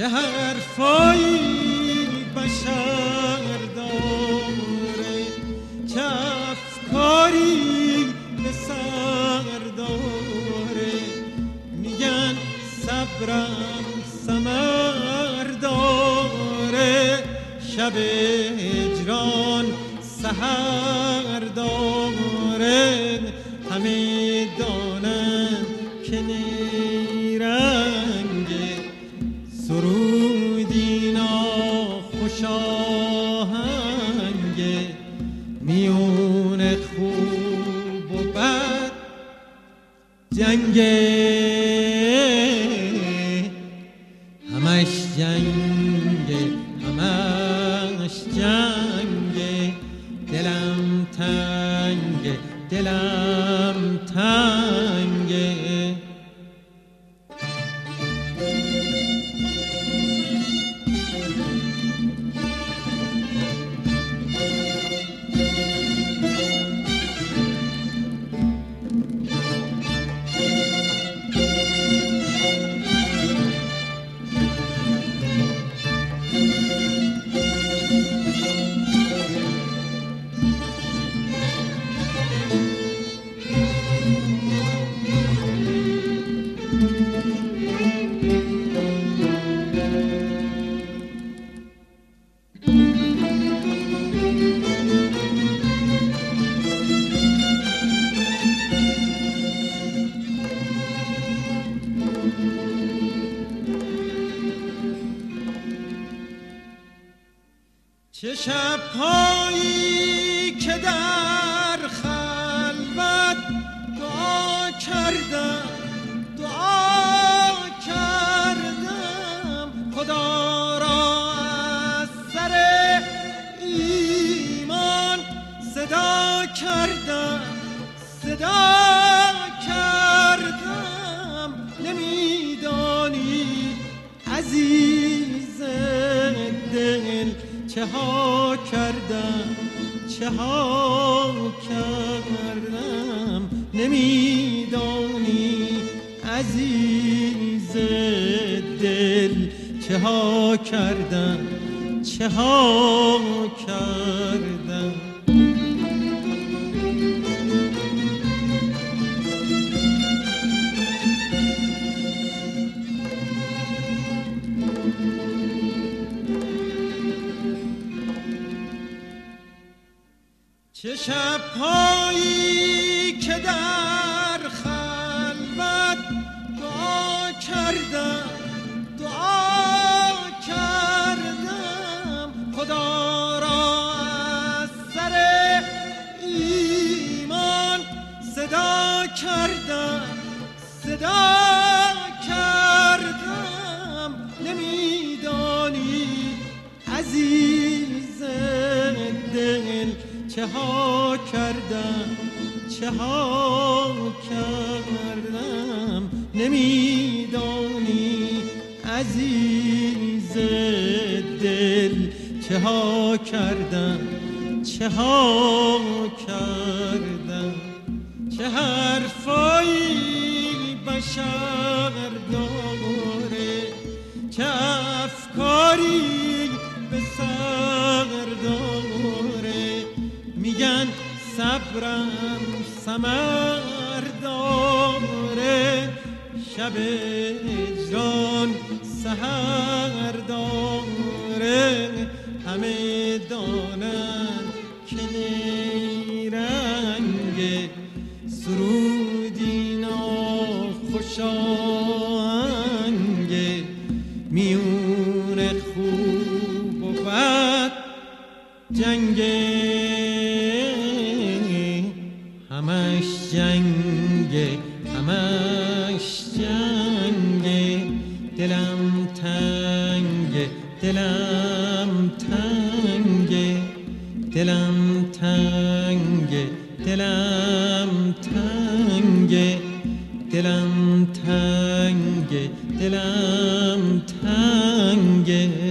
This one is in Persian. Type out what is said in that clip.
چه حرفایی بشر داره، چه افکاری به سر داره. میگن صبرم ثمر داره، شب هجران سحر داره. همه دانن که نیرنگه، سرودی ناخوش آهنگه. میون خوب و بد جنگه، همش جنگه، همش جنگه. دلم تنگه، دلم تنگه. چه شب‌هایی که در خلوت دعا کردم، دعا کردم. خدا را از سر ایمان صدا کردم، صدا کردم. نمیدانی عزیز دل چه ها کردم، چه ها کردم. نمیدانی عزیز دل چه ها کردم، چه ها کردم. چه شب‌هایی که در خلوت دعا کردم، دعا کردم. خدا را از سر ایمان صدا کردم، صدا کردم. نمیدانی عزیز دل چه ها کردم، چه ها کردم. نمیدانی عزیز دل چه ها کردم، چه ها کردم. چه حرفایی بشر داره، چه افکاری به سر داره. میگن صبرم ثمر داره، شب هجران سحر داره. همه دانن که نیرنگه، سرودی ناخوش آهنگه. میون خوب و بد جنگه، همش جنگه، همش جنگه. دلم تنگه، دلم تنگه. دلم تنگه، دلم تنگه. دلم تنگه، دلم تنگه.